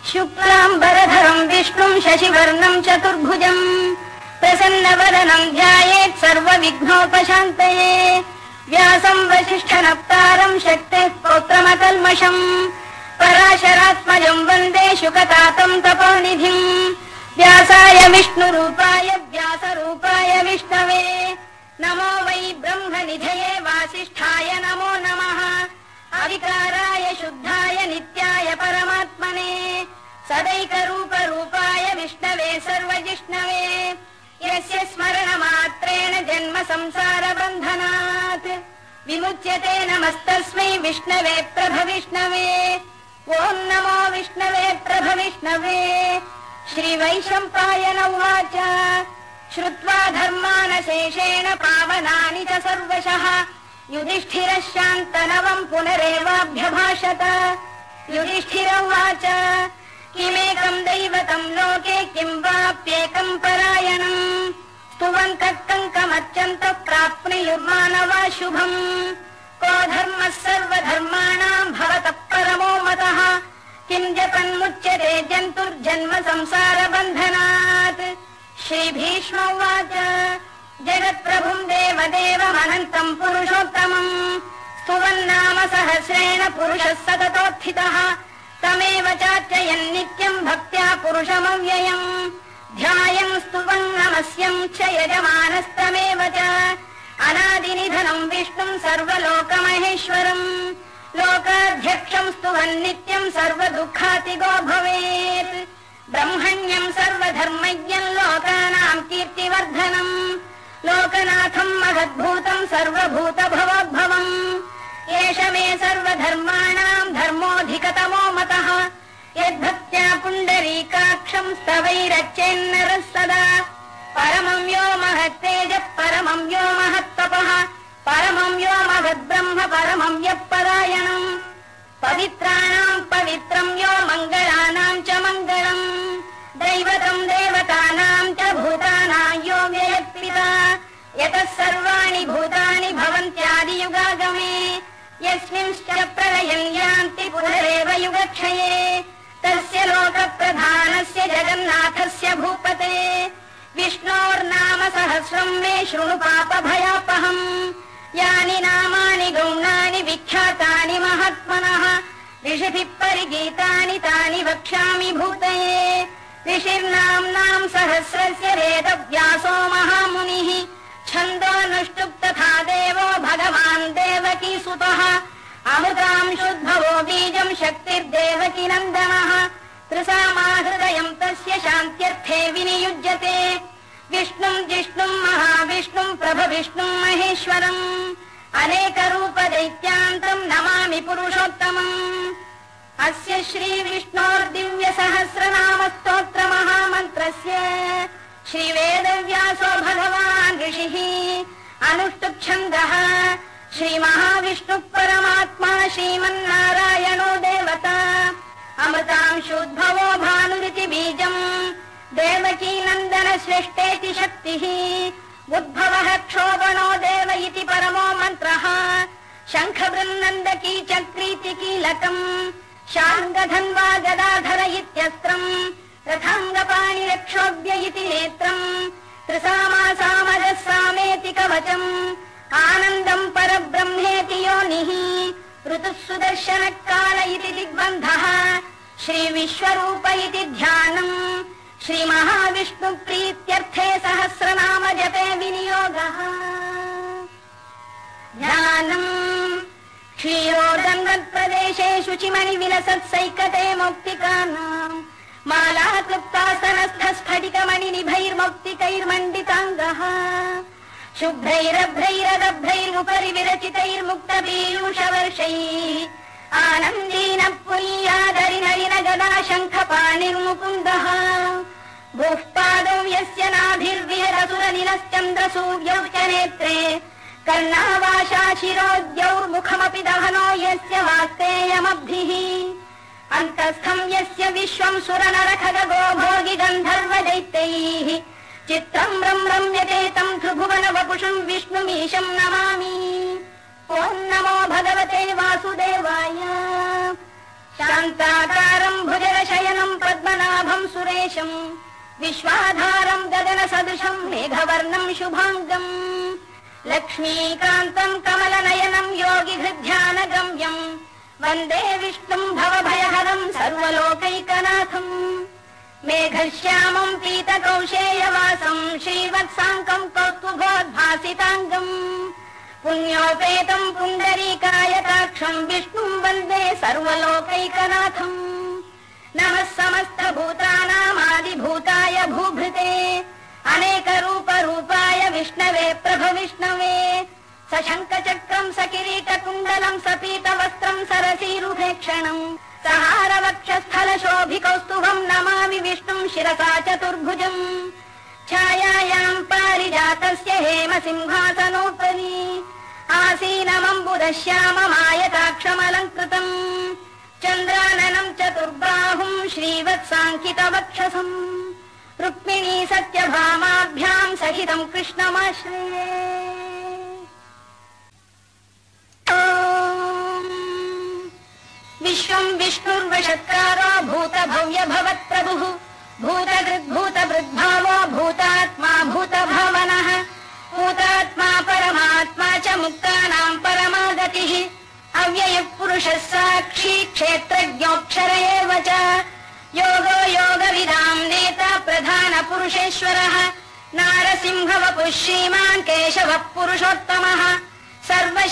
शुक्लाम्बरधरम् विष्णुम् शशिवर्णम् चतुर्भुजम् प्रसन्नवदनम् ध्यायेत् सर्वविघ्नोपशान्तये व्यासम् वसिष्ठनप्तारम् शक्तेः पौत्रमकल्मषम् पराशरात्मजम् वन्दे शुकतातम् तपोनिधिम् व्यासाय विष्णुरूपाय व्यासरूपाय विष्णवे नमो वै ब्रह्मनिधये वासिष्ठाय नमो नमः अविकाराय शुद्धाय नित्याय परमात्मने सदैकरूपरूपाय विष्णवे सर्वजिष्णवे यस्य स्मरणमात्रेण जन्म संसारबन्धनात् विमुच्यते नमस्तस्मै विष्णवे प्रभविष्णवे ॐ नमो विष्णवे प्रभविष्णवे श्रीवैशम्पायन उवाच श्रुत्वा धर्मानशेषेण पावनानि च सर्वशः युधिष्ठिरः शान्तनवम् पुनरेवाभ्यभाषत युधिष्ठिर उवाच किमेकम् दैवतम् लोके किम् वाप्येकम् परायणम् स्तुवन्तः कङ्कमर्चन्तः प्राप्नुयुर्मानवा शुभम् को धर्मः सर्वधर्माणाम् भवतः परमो मतः किम् जपन्मुच्यते जन्तुर्जन्म संसारबन्धनात् श्रीभीष्म उवाच जगत्प्रभुम् देवदेवमनन्तम् पुरुषोत्तमम् स्तुवन्नाम सहस्रेण पुरुषः सततोत्थितः तमेव चार्चयन् नित्यम् भक्त्या पुरुषमव्ययम् ध्यायम् स्तुवन् नमस्यम् च यजमानस्तमेव च अनादिनिधनम् विष्णुम् सर्वलोकमहेश्वरम् लोकाध्यक्षम् स्तुवन् नित्यम् सर्वदुःखातिगो भवेत् ब्रह्मण्यम् सर्वधर्मज्ञम् लोकानाम् कीर्तिवर्धनम् लोकनाथम् महद्भूतम् सर्वभूतभवोद्भवम् एष मे सर्वधर्माणाम् धर्मोऽधिकतमो मतः यद्भक्त्या पुण्डरीकाक्षम् स्तवैरच्चेन्नरः सदा परमम् यो महत्तेजः परमम् यो महत्तपः परमम् यो महद्ब्रह्म परमम् यः परायणम् पवित्राणाम् पवित्रम् यो मङ्गलानाम् च मङ्गलम् दैवतम् देवतानाम् च भूतानाम् यो व्ययत्पिता यतः सर्वाणि भूतानि भवन्त्यादियुगागमे यस्मिंश्च प्रलयम् यान्ति पुनरेव युगक्षये तस्य लोकप्रधानस्य जगन्नाथस्य भूपते विष्णोर्नाम सहस्रम् मे शृणु पापभयापहम् यानि नामानि गौणानि विख्यातानि महात्मनः ऋषिभिः परिगीतानि तानि वक्ष्यामि भूतये ऋषिर्नाम्नाम् सहस्रस्य वेदव्यासो महामुनिः छन्दोऽनुष्टुप् तथा देवो भगवान् देवकीसुतः अमृतांशुद्भवो बीजम् शक्तिर्देवकी नन्दनः त्रिसामाहृदयम् तस्य शान्त्यर्थे विनियुज्यते विष्णुम् जिष्णुम् महाविष्णुम् प्रभविष्णुम् महेश्वरम् अनेकरूपदैत्यान्तम् नमामि पुरुषोत्तमम् अस्य श्रीविष्णोर्दिव्यसहस्रनामस्तोत्रमहामन्त्रस्य श्रीवेदव्यासो भगवान् ऋषिः अनुष्टुप्छन्दः श्रीमहाविष्णुः परमात्मा श्रीमन्नारायणो देवता अमृतांशोद्भवो भानुरिति बीजम् देवकी नन्दन श्रेष्ठेति शक्तिः उद्भवः क्षोभणो देव इति परमो मन्त्रः शङ्खबृन्नन्दकी चक्रीति कीलकम् शार्ङ्गधन्वा गदाधर इत्यस्त्रम् रथाङ्गपाणिरक्षोभ्य इति नेत्रम् त्रिसामासामजः सामेति कवचम् आनन्दम् परब्रह्मेति योनिः ऋतुः सुदर्शनकाल इति दिग्बन्धः श्रीविश्वरूप इति ध्यानम् श्रीमहाविष्णुप्रीत्यर्थे सहस्रनाम जपे विनियोगः ध्यानम् क्षीरोदन्वत्प्रदेशे शुचिमणिविलसत्सैकते मौक्तिकानाम् माला क्लुप्तासनस्थस्फटिकमणिनिभैर्मौक्तिकैर्मण्डिताङ्गः शुभ्रैरभ्रैरदभ्रैरुपरि विरचितैर्मुक्तपीयूषवर्षैः आनन्दीनः पुरीयादरिनरिन गदा शङ्खपाणिर्मुकुन्दः भूः पादौ यस्य नाभिर्विहरसुरनिलश्चन्द्रसूर्यौ च नेत्रे कर्णावाशाशिरोद्यौर्मुखमपि दहनो यस्य वाक्तेयमब्धिः अन्तस्थम् यस्य विश्वम् सुरनरखगो भोगि गन्धर्वदैत्यैः चित्रम् रम्यते तम् त्रिभुवन वपुषुम् विष्णुमीशम् नमामि ॐ नमो भगवते वासुदेवाय शान्ताकारम् भुजगशयनम् विश्वेशम् विश्वाधारम् गगनसदृशम् मेघवर्णम् शुभाङ्गम् लक्ष्मीकान्तम् कमलनयनम् योगिहृद्ध्यानगम्यम् वन्दे विष्णुम् भवभयहरम् सर्वलोकैकनाथम् मेघश्यामम् पीतकौशेयवासम् श्रीवत्साङ्कम् कौस्तुभोद्भासिताङ्गम् पुण्योपेतम् पुण्डरीकायताक्षम् विष्णुम् वन्दे सर्वलोकैकनाथम् नमः समस्तभूतानामादिभूताय भूभृते अनेकरूपरूपाय विष्णवे प्रभविष्णवे सशङ्खचक्रम् सकिरीटकुण्डलम् सपीतवस्त्रम् सरसीरुभेक्षणम् सहारवक्षस्थलशोभिकौस्तुभम् नमामि विष्णुम् शिरसा चतुर्भुजम् छायायाम् पारिजातस्य हेमसिंहासनोपरि आसीनमम्बुदश्याममायताक्षमलङ्कृतम् चन्द्राननम् चतुर्बाहुम् श्रीवत्साङ्कितवक्षसम् रुक्मिणी सत्यभामाभ्याम् सहितम् कृष्णमाश्रये विश्वम् विष्णुर्वषत्कारो भूतभव्य भवत्प्रभुः भूतकृद्भूतभृद्भावो भूतात्मा भूतभावनः भूतात्मा परमात्मा च मुक्तानाम् परमागतिः अव्ययः पुरुषः साक्षी क्षेत्रज्ञोऽक्षर एव च योगो योगविदाम् नेता प्रधानपुरुषेश्वरः नारसिंहवपुः श्रीमान् केशवः पुरुषोत्तमः सर्वः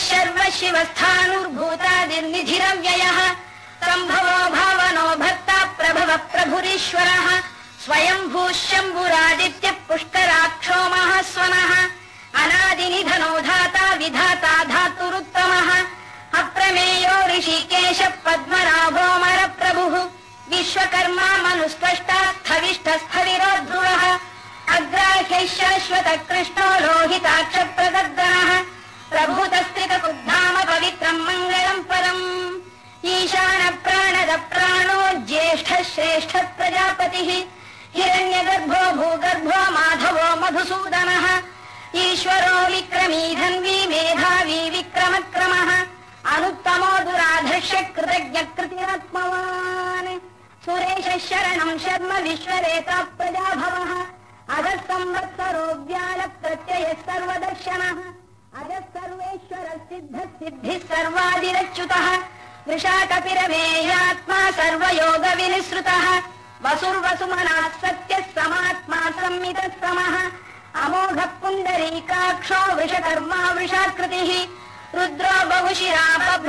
शिवस्थाणुर्भूतादिर्निधिरव्ययः सम्भवो भावनो भक्ता प्रभवः प्रभुरीश्वरः स्वयम्भूः शम्भुरादित्यः पुष्कराक्षो महास्वनः अनादिनिधनो धाता विधाता धातुरुत्तमः अप्रमेयो ऋषिकेशः पद्मनाभोऽमरप्रभुः विश्वकर्मा मनुस्पष्टा स्थविष्ठस्थविरोद्धुरः अग्राह्यः शाश्वतः कृष्णो लोहिताक्षप्रदर्दनः प्रभूतस्त्रितकुद्धाम पवित्रम् मङ्गलम् परम् ईशान प्राणद प्राणो ज्येष्ठः श्रेष्ठः प्रजापतिः हिरण्यगर्भो भूगर्भो माधवो मधुसूदनः ईश्वरो विक्रमी धन्वी मेधावी विक्रमक्रमः अनुत्तमो दुराधर्ष्य कृतज्ञकृतिरात्मवान् सुरेशः शरणम् शर्म विश्वरेता प्रजाभवः अधः संवत्सरो व्याल प्रत्ययः सर्वदर्शनः अजः सर्वेश्वरः सिद्धः सिद्धिः सर्वादिरच्युतः वृषाकपिरमेयात्मा सर्वयोगविनिसृतः वसुर्वसुमनः सत्यः समात्मा संमितः समः अमोघः पुण्डरीकाक्षो वृषकर्मा वृषाकृतिः रुद्रो बहुशिरा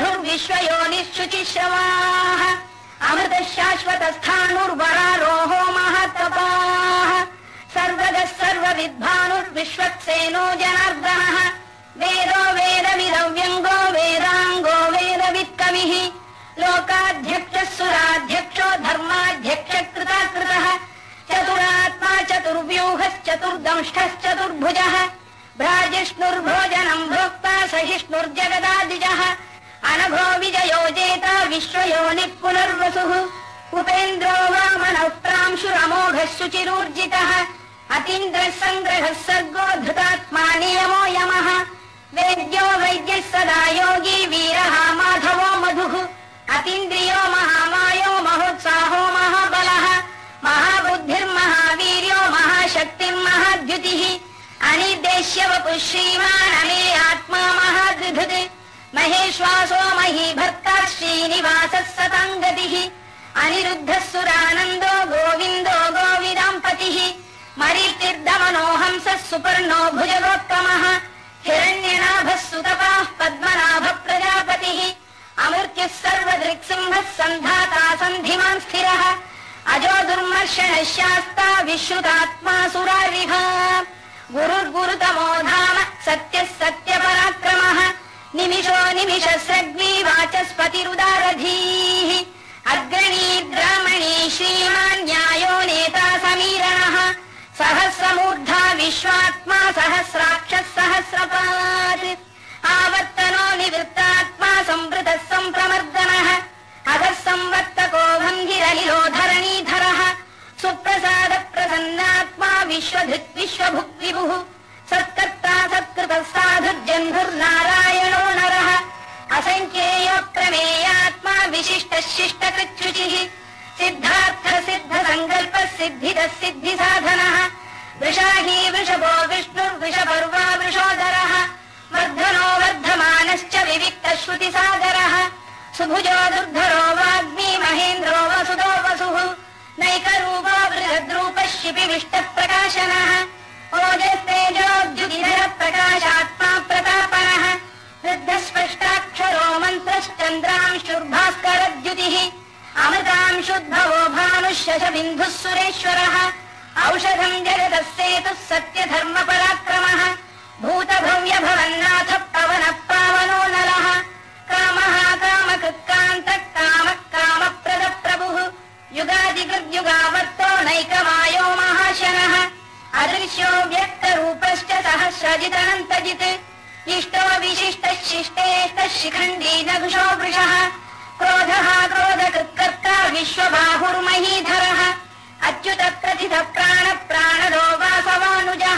बभ्रुर्विश्वयोनिःशुचिश्रवाः अमृतः शाश्वतस्थाणुर्वरारोहो महातपाः सर्वगः सर्वविद्भानुर्विश्वक्सेनो जनार्दनः वेदो वेदमिदव्यङ्गो वेदाङ्गो वेदवित्कविः लोकाध्यक्षः सुराध्यक्षो धर्माध्यक्षकृताकृतः चतुरात्मा चतुर्व्यूहश्चतुर्दंष्टश्चतुर्भुजः भ्राजिष्णुर्भोजनम् भोक्ता सहिष्णुर्जगदादिजः अनघो विजयो जेता विश्वयोनिः पुनर्वसुः उपेन्द्रो वामनः प्रांशुरमोघः शुचिरूर्जितः अतीन्द्रः सङ्ग्रहः सर्गो धृतात्मा नियमो यमः वेद्यो वैद्यः सदा योगी वीरः माधवो मधुः अतीन्द्रियो महामायो महोत्साहो महाबलः महाबुद्धिर्महावीर्यो महाशक्तिर्महाद्युतिः अनिर्देश्यवपुः श्रीमान् अमेयात्मा महाद्विधृत् महेश्वासो महीभर्ता श्रीनिवासः सताङ्गतिः अनिरुद्धः सुरानन्दो गोविन्दो गोविदाम्पतिः मरीतिर्दमनो हंसः सुपर्णो भुजगोत्तमः हिरण्यनाभः सुतपाः पद्मनाभः प्रजापतिः अमृत्युः सर्वदृक्सिंहः सन्धाता सन्धिमान् स्थिरः अजो दुर्मर्षणः शास्ता विश्रुतात्मा सुरारिः गुरुर्गुरुतमो धाम सत्यः सत्यपराक्रमः निमिषो निमिषस्रग्वी वाचस्पतिरुदारधीः अग्रणीर्ब्राह्मणी श्रीमान् न्यायो नेता समीरणः सहस्रमूर्धा विश्वात्मा सहस्राक्षः सहस्रपात् आवर्तनो निवृत्तात्मा संवृतः सम्प्रमर्दनः अधः संवर्तको भङ्गिरनिलो धरणीधरः सुप्रसाद प्रसन्नात्मा विश्वधृत् विश्वभुक् विभुः सत्कर्ता सत्कृतः साधुर्जन्धुर्नारायणो नरः असङ्ख्येयो प्रमेयात्मा विशिष्टः शिष्टकृच्छुचिः सिद्धार्थ सिद्ध संकल्प सिद्धिदः सिद्धि साधनः वृषाही वृषभो विष्णुर्वृषपर्वा वृषोदरः वर्धनो वर्धमानश्च विविक्तः श्रुतिसागरः सुभुजो दुर्धरो वाग्मी महेन्द्रो वसुदो वसुः नैकरूपो बृहद्रूपः शिपिविष्टः प्रकाशनः ओजस्तेजोद्युतिधर प्रकाशात्मा प्रतापनः वृद्धस्पष्टाक्षरो मन्त्रश्चन्द्रांशुर्भास्करद्युतिः अमृतांशुद्भवो भानुः शशबिन्धुः सुरेश्वरः औषधम् जगतः सेतुः सत्यधर्मपराक्रमः भूतभव्यभवन्नाथ पवनः पावनो नलः कामः कामकृत्कान्तः कामः कामप्रदप्रभुः युगादिकृद्युगावर्तो नैकमायो महाशनः अदृश्यो व्यक्तरूपश्च सहस्रजिदनन्तजित् इष्टो विशिष्टः शिष्टेष्टः शिखण्डी नघुषो वृषः क्रोधः क्रोधकृत्कर्ता विश्वबाहुर्महीधरः अच्युतप्रथितः प्राणदो वासवानुजः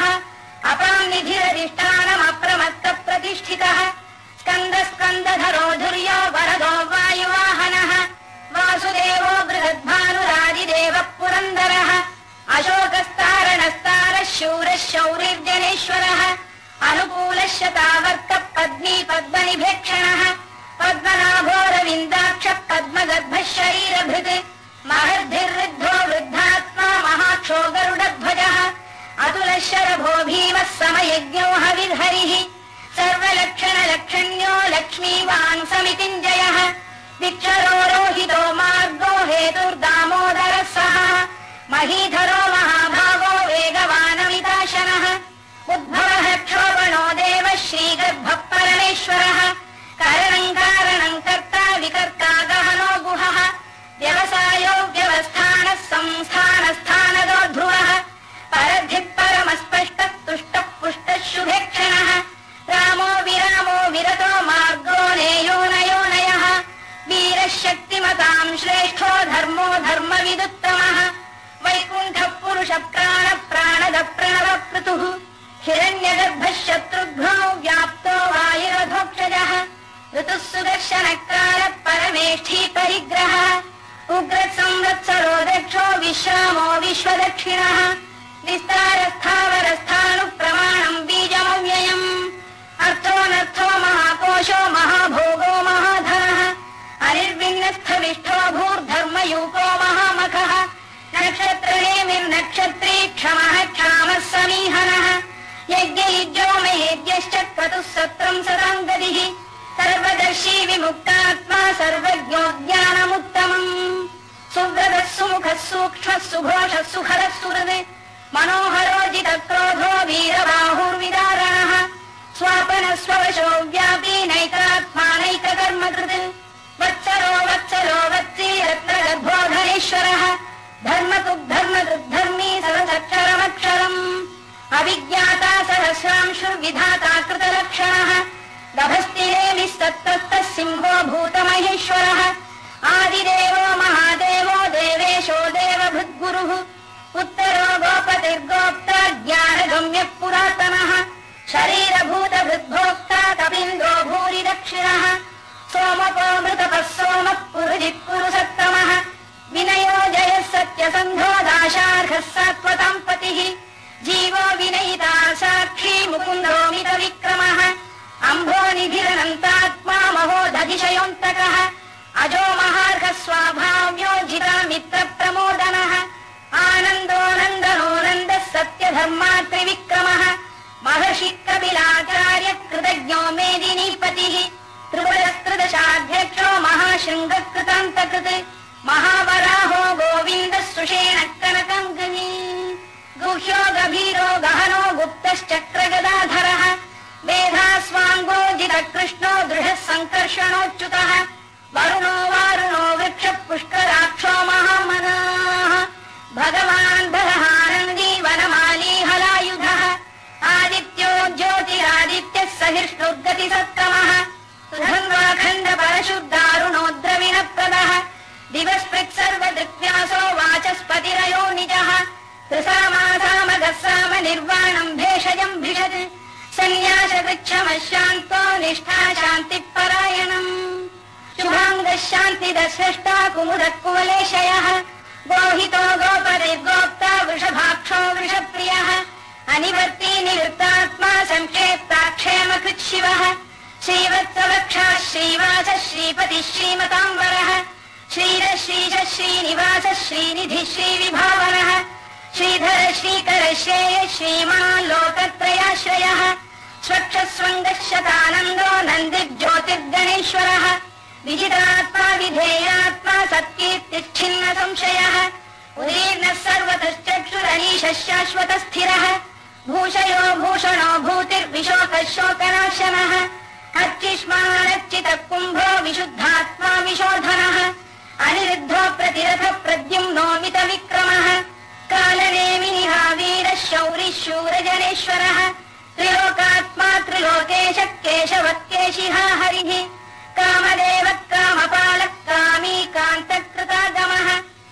अपान्निधिरधिष्ठानमप्रमत्तः प्रतिष्ठितः स्कन्दधरो धुर्यो वरदो वायुवाहनः वासुदेवो बृहद्भानुरादिदेवः पुरन्दरः अशोकस्तारणस्तारः शूरः शौरिर्जनेश्वरः अनुकूलः शतावर्तः पद्मी पद्मनिभेक्षणः पद्मनाभोरविन्दाक्षः पद्मगर्भः शरीरभृत् महर्धिर्वृद्धो वृद्धात्मा महाक्षो गरुडध्वजः अतुलः शरभो भीमः समयज्ञो हविर्हरिः सर्वलक्षणलक्षण्यो लक्ष्मीवान् समितिञ्जयः विक्षरो रोहितो मार्गो हेतुर्दामोदरः सः महीधरो महाभागो वेगवानमिताशनः उद्भवः क्षोभणो देवः श्रीगर्भः परमेश्वरः कारणम् कारणम् कर्ता विकर्ता गहनो गुहः व्यवसायो व्यवस्थानः संस्थानस्थानदो ध्रुवः परद्धिः परमस्पष्टः तुष्टः पुष्टः शुभेक्षणः रामो विरामो विरतो मार्गो नेयोनयोनयः वीरः शक्तिमताम् श्रेष्ठो धर्मो धर्मविदुत्तमः वैकुण्ठः पुरुषः प्राणदः प्रणवकृतुः हिरण्यगर्भः शत्रुघ्नो व्याप्तो वायुरधोक्षजः ऋतुः सुदर्शनकालः परमेष्ठी परिग्रहः उग्रः संवत्सरो दक्षो विश्रामो विश्वदक्षिणः विस्तारस्थावरस्थानुप्रमाणम् बीजमव्ययम् अर्थोऽनर्थो महाकोशो महाभोगो महाधनः अनिर्विण्णस्थविष्ठो भूर्धर्मयूपो महामखः नक्षत्रनेमिर्नक्षत्री क्षमः क्षामः समीहनः यज्ञयुज्यो महेद्यश्च क्रतुः सत्रम् सदाङ्गतिः सर्वदर्शी विमुक्तात्मा सर्वज्ञो ज्ञानमुत्तमम् सुव्रतः सुमुखः सूक्ष्मः सुघोषः सुखरः सुहृत् मनोहरोजितक्रोधो वीरबाहुर्विदारणः स्वापनः स्ववशो व्यापी नैकात्मानैककर्मकृत् वत्सरो वत्सी रत्नगर्भो धनेश्वरः धर्मकृद्धर्मी सरसक्षरमक्षरम् अविज्ञाता सहस्रांशुर्विधाता कृतलक्षणः गभस्तिरेमिस्तत्तः सिंहो भूतमहेश्वरः आदिदेवो महादेवो देवेशो देवभृद्गुरुः उत्तरो गोपतिर्गोप्ता ज्ञानगम्यः पुरातनः शरीरभूतभृद्भोक्ता कपिन्दो भूरि दक्षिणः सोमको मृतपः सोमः पुरुजित् पुरुषत्तमः विनयो जयः सत्यसन्धो दाशार्हः सात्वताम् पतिः जीवो विनयिता साक्षी मुकुन्दो मितविक्रमः अम्भोनिधिरनन्तात्मा महोदधिशयोऽन्तकः अजो महार्घः स्वाभाव्यो जिता मित्रप्रमोदनः आनन्दो नन्दनो नन्दः सत्यधर्मा त्रिविक्रमः महर्षि कपिलाचार्य कृतज्ञो मेदिनीपतिः त्रिपुरस्कृतशाध्यक्षो महाशृङ्गकृतान्तकृत् महावराहो गोविन्दः सुषेण कनकङ्गनी गुह्यो गभीरो गहनो गुप्तश्चक्रगदाधरः वेधास्वाङ्गो जितकृष्णो दृढः सङ्कर्षणोच्युतः वरुणो वारुणो वृक्षः पुष्कराक्षो महामनाः भगवान् बलहानन्दी वनमाली हलायुधः आदित्यो ज्योतिरादित्यः सहिष्णुर्गतिसत्तमः सुधन्वाखण्ड परशुद्धारुणो द्रविणप्रदः दिवस्पृक्सर्वदृक्व्यासो वाचस्पतिरयो निजः त्रिसामासामगस्साम निर्वाणम् भेषजम् भिषत् सन्न्यासवृक्षमशान्तो निष्ठा शान्तिपरायणम् शुभाङ्गः शान्तिदः स्रष्टा कुमुदकुवलेशयः गोहितो गोपतिर्गोप्ता वृषभाक्षो वृषप्रियः अनिवर्ती निवृत्तात्मा संक्षेप्ताक्षेमकृत् शिवः श्रीवत्सवक्षः श्रीवासः श्रीपतिः श्रीमताम्बरः श्रीरः श्रीशः श्रीनिवासः श्रीनिधिः श्रीविभावनः श्रीधर श्रीकर श्रेयः श्रीमान् लोकत्रयाश्रयः स्वक्षस्वङ्गः शतानन्दो नन्दिर्ज्योतिर्गणेश्वरः विजितात्मा विधेयात्मा सत्कीर्तिच्छिन्न संशयः उदीर्णः सर्वतश्चक्षुरनीशः शाश्वतस्थिरः भूषयो भूषणो भूतिर्विशोकः शोकनाशनः अर्चिष्मानर्चितः कुम्भो विशुद्धात्मा विशोधनः अनिरुद्धो प्रतिरथ प्रद्युम्नो मितविक्रमः कालनेमिनिः वीरः शौरिः शूरजनेश्वरः त्रिलोकात्मा त्रिलोकेशः केशवः केशिहा हरिः कामदेवः कामपालः कामी कान्तकृतागमः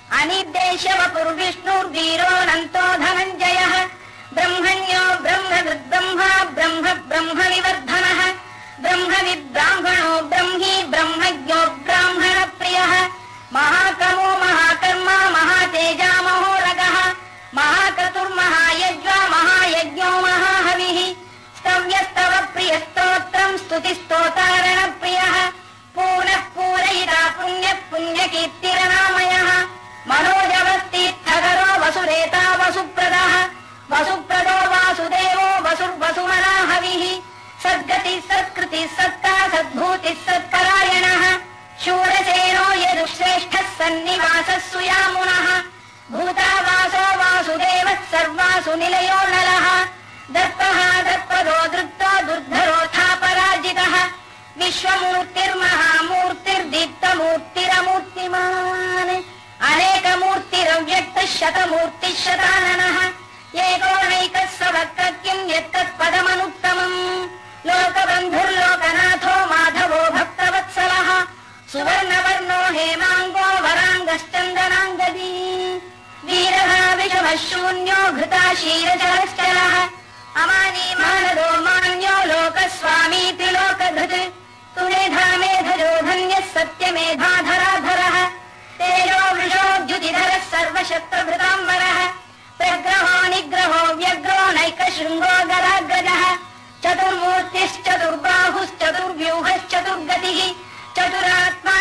अनिर्देश्यवपुर्विष्णुर्वीरोऽनन्तो धनञ्जयः ब्रह्मण्यो ब्रह्मवृद्ब्रह्मा ब्रह्म ब्रह्मविवर्धनः ब्रह्मविद्ब्राह्मणो ब्रह्मी ब्रह्मज्ञो ब्राह्मणप्रियः महाकमो महाकर्मा महातेजा महोरगः महाक्रतुर्महायज्वा महायज्ञो महाहविः स्तव्यस्तव प्रियस्तोत्रम् स्तुतिस्तोतारणप्रियः पूर्णः पूरयिता पुण्यः पुण्यकीर्तिरनामयः मनोजवस्तीर्थकरो वसुरेता वसुप्रदः वसुप्रदो वासुदेवो वसुर्वसुमनाहविः सद्गतिः सत्कृतिः सत्ता सद्भूतिः सत्परायणः शूरसेनो यदुश्रेष्ठः सन्निवासः सुयामुनः भूतावासो वासुदेवः सर्वासु निलयो नलः दत्तः दत्पदो दृप्तो दुर्धरोऽथापराजितः विश्वमूर्तिर्महामूर्तिर्दीप्तमूर्तिरमूर्तिमान् अनेकमूर्तिरव्यक्तः शतमूर्तिः शताननः एकोनैकः सवक्त्रम् यत्तत्पदमनुत्तमम् लोकबन्धुर्लोकनाथो माधवो भक्तवत्सलः सुवर्णवर्णो हेमाङ्गो वराङ्गश्चन्दनाङ्गदी वीरः विषमः शून्यो घृता शीरचरश्चलः अमानी मानदो मान्यो लोकस्वामी त्रिलोकधृत् तुमेधा मेधजो धन्यः सत्यमेधाधराधरः तेजो वृषोद्युतिधरः सर्वशस्त्रभृताम्बरः प्रग्रहो निग्रहो व्यग्रो नैकशृङ्गो गदाग्रजः चतुर्मूर्तिश्चतुर्बाहुश्चतुर्व्यूहश्चतुर्गतिः चतुरात्मा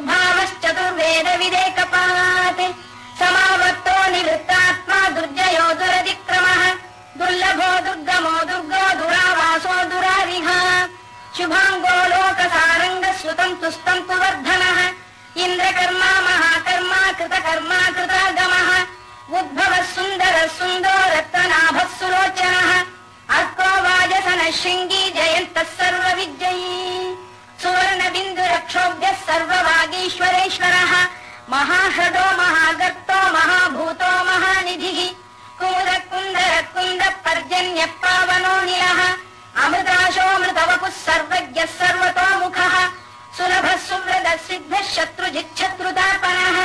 चतुर्भावश्चतुर्वेदविदेकपात् समावर्तो निवृत्तात्मा दुर्जयो दुरतिक्रमः दुर्लभो दुर्गमो दुर्गो दुरावासो दुरारिः शुभाङ्गो लोकसारङ्गः सुतम् तुस्तम् तु वर्धनः इन्द्रकर्मा महाकर्मा कृतकर्मा कृतागमः उद्भवः सुन्दरः सुन्दो रत्ननाभः सुलोचनः अर्को वाजसनः शृङ्गी जयन्तः सर्वविजयी सुवर्णबिन्दुरक्षोभ्यः सर्ववागीश्वरेश्वरः महाह्रदो महागर्तो महाभूतो महानिधिः कुमुदकुन्दरकुन्दः पर्जन्यः पावनो निलः अमृताशोऽमृतवपुः सर्वज्ञः सर्वतोमुखः सुलभः सुव्रतः सिद्धः शत्रुजिच्छत्रुतापनः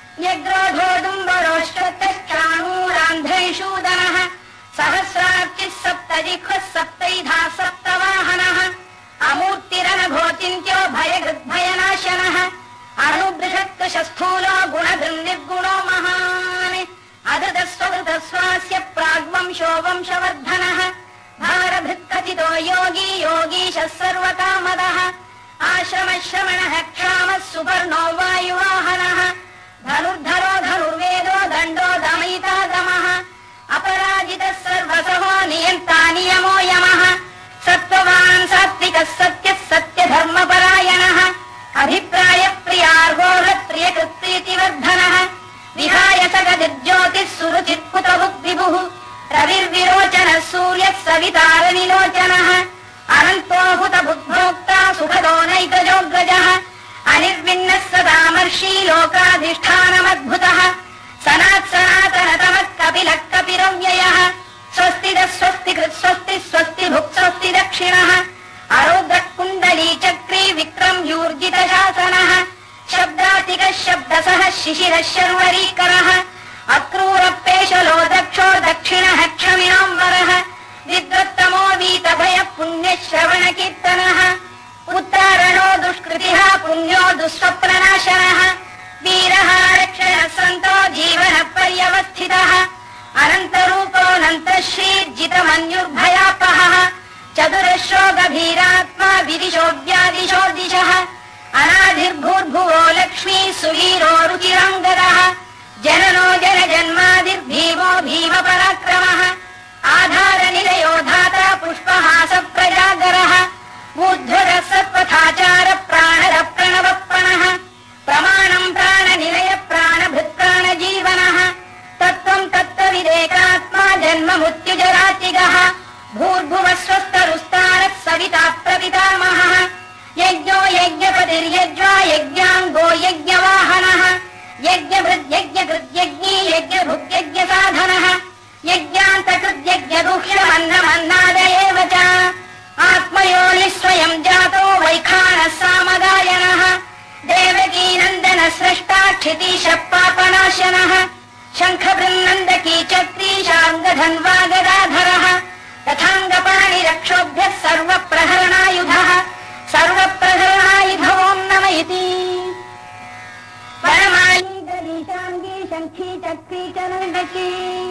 न्यग्रोधोदुम्बरोश्वतश्चाणूरान्ध्रैषूदनः सहस्रार्चिः सप्तजिह्वः सप्तैधा सप्तवाहनः अमूर्तिरनभोचिन्त्यो भयगृद्भयनाशनः अणुबृहत्कशस्थूलो गुणधृन्निर्गुणो महान् अधृतस्वधृतस्वास्य प्राग्वंशो वंशवर्धनः भारभृत्कथितो योगी योगीशः सर्वकामदः आश्रमश्रमणः क्षामः सुपर्णो वायुवाहनः धनुर्धरो धनुर्वेदो दण्डो दमयितागमः अपराजितः सर्वसहो नियन्ता नियमो यमः सत्त्ववान् सात्विकः सत्यः सत्यधर्मपरायणः अभिप्रायप्रियार्होरप्रियकृत्प्रीतिवर्धनः विहाय सगदिर्ज्योतिः सुरुचित्कुतभुग्विभुः रविर्विरोचनः सूर्यः सवितारनिलोचनः अनन्तो हुतबुद्भोक्ता सुखदो नैकजोग्रजः अनिर्विन्नः सदामर्षी लोकाधिष्ठानमद्भुतः सनात्सनातनतमः कपिलः कपिरव्ययः स्वस्तिदः स्वस्तिकृत् स्वस्ति स्वस्ति भुक् स्वस्ति दक्षिणः अरोग्रः कुण्डली चक्री विक्रम् यूर्जितशासनः शब्दातिकः शब्दसः शिशिरः शर्वरीकरः अक्रूरपेशलो दक्षो दक्षिणः क्षमिणाम्बरः विद्वत्तमो वीतभयः पुण्यश्रवणकीर्तनः उत्तारणो दुष्कृतिः पुण्यो दुःस्वप्ननाशनः वीर मन्युर्भयापहः चतुरश्रो गभीरात्मा विदिशोऽव्यादिशो दिशः अनादिर्भूर्भुवो लक्ष्मी सुवीरो रुचिरङ्गदः जननो जनजन्मादिर्भीमो भीमपराक्रमः आधारनिलयो धाता पुष्पहास प्रजागरः ऊर्ध्वरः सत्पथाचार प्राणर प्रणवप्रणः प्रमाणम् प्राणनिलय प्राणभृत्प्राणजीवनः तत्त्वम् तत्त्वविदेकात्मा जन्म मृत्युजरातिगः भूर्भुवः स्वस्तरुस्तारः सविता प्रपितामहः यज्ञो यज्ञपतिर्यज्वा यज्ञाङ्गो यज्ञवाहनः यज्ञभृद्यज्ञकृद्यज्ञी यज्ञभुग्यज्ञसाधनः यज्ञान्तकृद्यज्ञदुह्यमन्नमन्नाद एव च आत्मयोनिः स्वयम् जातो वैखानः सामगायनः देवकीनन्दन स्रष्टा क्षितीश पापनाशनः शङ्खबृन्नन्दकी चक्रीशार्ङ्गधन्वा गदाधरः तथाङ्गपाणिरक्षोभ्यः सर्वप्रहरणायुधः सर्वप्रहरणायुधोम् नम इति परमालीगरीशाङ्गी शङ्खी चक्री च नन्दकी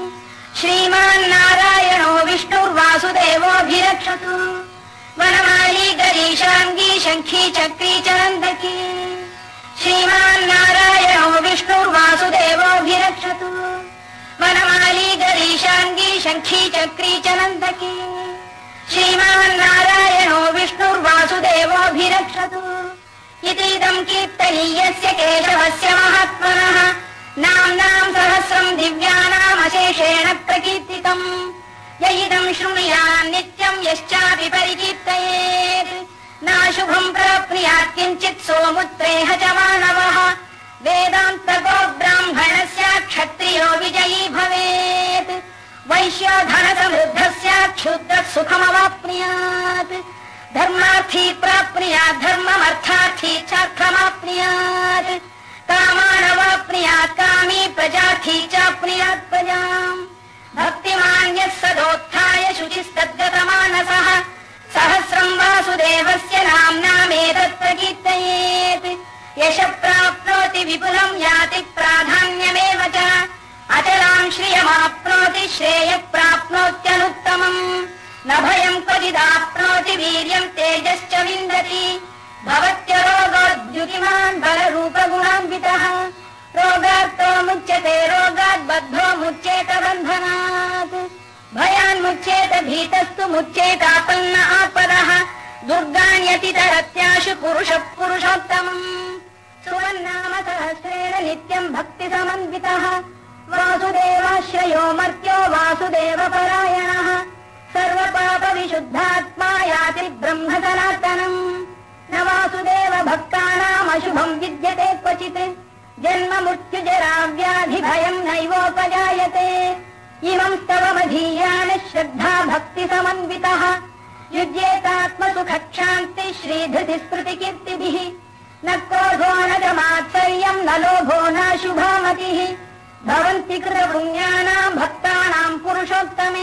श्रीमान्नारायणो विष्णुर्वासुदेवोऽभिरक्षतु वनमाली गरीशाङ्गी शङ्खी चक्री च नन्दकी श्रीमान्नारायणो विष्णुर्वासुदेवोऽभिरक्षतु वनमाली गरीशाङ्गी शङ्खी चक्री च नन्दकी श्रीमान्नारायणो विष्णुर्वासुदेवोऽभिरक्षतु इतीदम् कीर्तनीयस्य केशवस्य महात्मनः नाम्नाम् सहस्रम् दिव्यानामशेषेण प्रकीर्तितम् य इदम् शृणुयान् नित्यम् यश्चापि परिकीर्तयेत् नाशुभम् प्राप्नुयात् किञ्चित् सोमुत्रेह च मानवः वेदान्तको ब्राह्मणः स्यात् क्षत्रियो विजयी भवेत् वैश्यो धनसमृद्धः स्यात् क्षुद्रः सुखमवाप्नुयात् धर्मार्थी प्राप्नुयात् धर्ममर्थार्थी चार्थमाप्नुयात् कामानवाप्नुयात् कामी प्रजार्थी चाप्नुयात् प्रजाम् भक्तिमान्यः सदोत्थाय शुचिस्तद्गतमानसः सहस्रम् वासुदेवस्य नाम्नामेतत् प्रकीर्तयेत् यशः प्राप्नोति विपुलम् याति प्राधान्यमेव च अचलाम् श्रियमाप्नोति श्रेयः प्राप्नोत्यनुत्तमम् न भयम् क्वचिदाप्नोति वीर्यम् तेजश्च विन्दति भवत्यरोगोद्युतिमान् बलरूपगुणान्वितः रोगार्तो मुच्यते रोगात् बद्धो मुच्येत बन्धनात् भयान्मुच्येत भीतस्तु मुच्येतापन्न आपदः दुर्गाण्यतितरत्याशु पुरुषः पुरुषोत्तमम् सुवन्नाम सहस्रेण नित्यम् भक्तिसमन्वितः वासुदेवाश्रयो मर्त्यो वासुदेवपरायणः सर्वपापविशुद्धात्मा याति ब्रह्म सनातनम् न वासुदेव भक्तानामशुभम् विद्यते क्वचित् जन्म मृत्युजरा व्याधि भयम् नैवोपजायते इमम् स्तवमधीयान श्रद्धा भक्तिसमन्वितः युज्येतात्मसुखक्षान्ति श्रीधृतिस्मृतिकीर्तिभिः न क्रोधो न च मात्सर्यम् न लोभो नाशुभामतिः भवन्ति कृतपुण्यानाम् भक्तानाम् पुरुषोत्तमे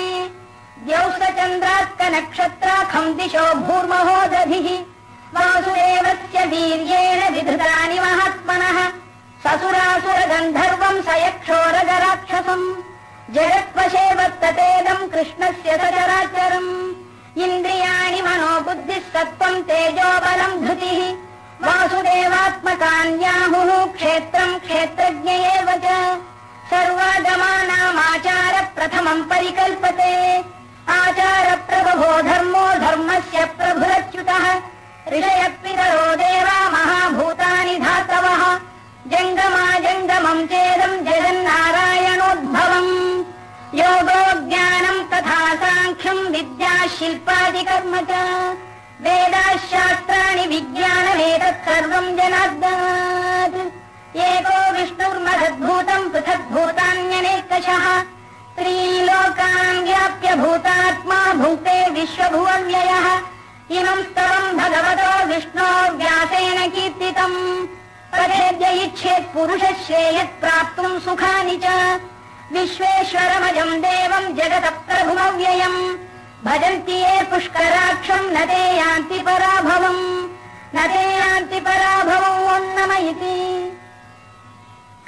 द्यौस्तचन्द्रात्कनक्षत्राखम् दिशो भूर्महो दधिः वासुदेवस्य वीर्येण विधृतानि महात्मनः ससुरासुरगन्धर्वम् स यक्षोरगराक्षसम् जगत्वशे वर्ततेदम् कृष्णस्य सचराचरम् इन्द्रियाणि मनोबुद्धिः सत्त्वम् तेजोबलम् धृतिः वासुदेवात्मकान्याहुः क्षेत्रम् क्षेत्रज्ञ एव च सर्वागमानामाचार प्रथमम् परिकल्पते आचार प्रभवो धर्मो धर्मस्य प्रभुरच्युतः ऋषयपितरो देवा महाभूतानि धातवः जङ्गमाजङ्गमम् चेदम् जगन्नारायणोद्भवम् योगो ज्ञानम् तथा साङ्ख्यम् विद्या शिल्पादिकर्म च वेदाशास्त्राणि विज्ञानमेतत् सर्वम् जनार्दनात् एको विष्णुर्महद्भूतम् पृथग्भूतान्यनेकशः त्रीलोकान् व्याप्य भूतात्मा भुङ्क्ते विश्वभुवव्ययः इमम् स्तवम् भगवतो विष्णोर्व्यासेन कीर्तितम् पठेद्य इच्छेत् पुरुषः श्रेयत् प्राप्तुम् सुखानि च विश्वेश्वरमजम् देवम् जगतः प्रभुमव्ययम् भजन्ति ये पुष्कराक्षम् न ते यान्ति पराभवम् न ते यान्ति पराभवम् नम इति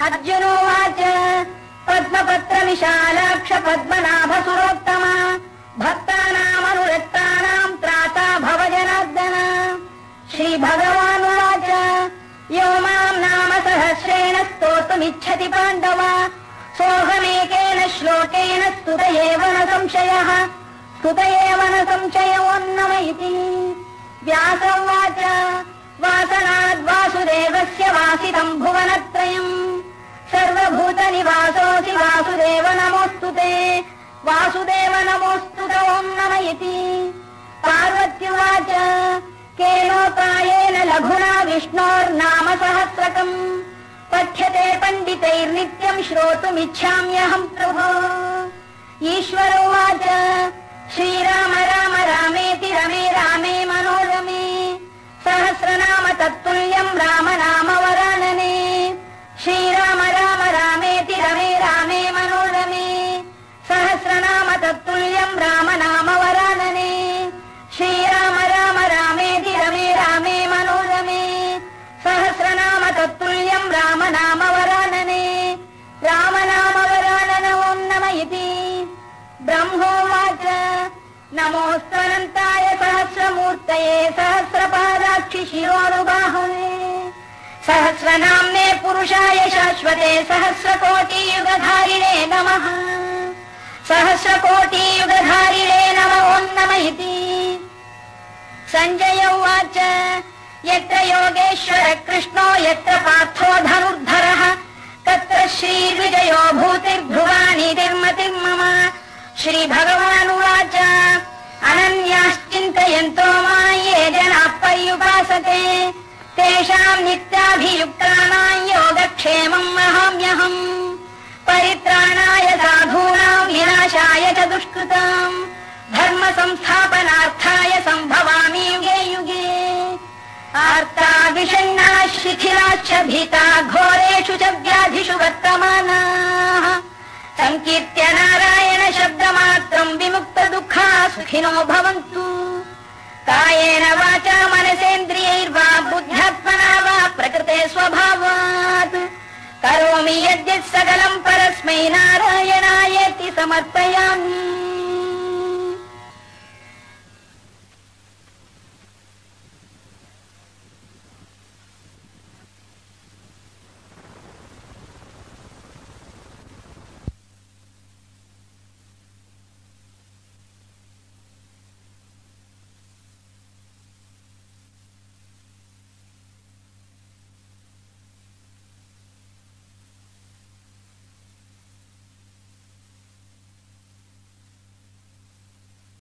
अर्जुनोवाच पद्मपत्रविशालाक्ष पद्मनाभसुरोत्तम भक्तानामनुरक्तानाम् त्राता भव जनार्दन। श्रीभगवानुवाच यो माम् नाम सहस्रेण स्तोतुमिच्छति पाण्डव सोऽहमेकेन श्लोकेन स्तुत एव न संशयः स्तुत एव न संशयोऽन्नम इति। व्यास उवाच वासनाद्वासुदेवस्य वासितम् भुवनत्रयम् सर्वभूतनिवासोऽसि वासुदेव नमोऽस्तु ते वासुदेव नमोऽस्तु ते ओम् नम इति। पार्वत्युवाच केनोपायेन लघुना विष्णोर्नाम सहस्रकम् पठ्यते पण्डितैर्नित्यम् श्रोतुमिच्छाम्यहम् प्रभो। ईश्वर उवाच श्रीराम राम रामेति रमे रामे मनोरमे सहस्रनाम तत्तुल्यम् राम नाम वरानने। श्रीराम राम रामेति रमे रामे मनोरमे सहस्रनाम तत्तुल्यम् राम नाम वरानने। श्रीराम राम रामेति रमे रामे मनोरमे सहस्रनाम तत्तुल्यम् राम नाम वरानने। राम नाम वरानन ओम् नम इति। ब्रह्मोवाच नमोऽस्त्वनन्ताय सहस्रमूर्तये सहस्रपादाक्षि शिरोनुबाहुवे सहस्रनाम्ने पुरुषाय शाश्वते सहस्रकोटियुगधारिणे नमः सहस्रकोटियुगधारिणे नम ओम् नम इति। सञ्जय उवाच यत्र योगेश्वर कृष्णो यत्र पार्थो धनुर्धरः तत्र श्रीविजयो भूतिर्भुवानितिर्मतिर्मम। श्रीभगवानुवाच अनन्याश्चिन्तयन्तो मां ये जनाः पर्युपासते तेषाम् नित्याभियुक्तानाम् योगक्षेमम् वहाम्यहम्। परित्राणाय साधूनाम् विनाशाय च दुष्कृताम् धर्म संस्थापनार्थाय सम्भवामि युगे युगे। आर्ता विषण्णाः शिथिलाश्च भीता घोरेषु च व्याधिषु वर्तमानाः सङ्कीर्त्य नारायण शब्दमात्रम् विमुक्त दुःखाः सुखिनो भवन्तु। कायेन वाचा मनसेन्द्रियैर्वा बुद्ध्यात्मना वा प्रकृते स्वभावात् करोमि यद्यत् सकलम् परस्मै नारायणायेति समर्पयामि।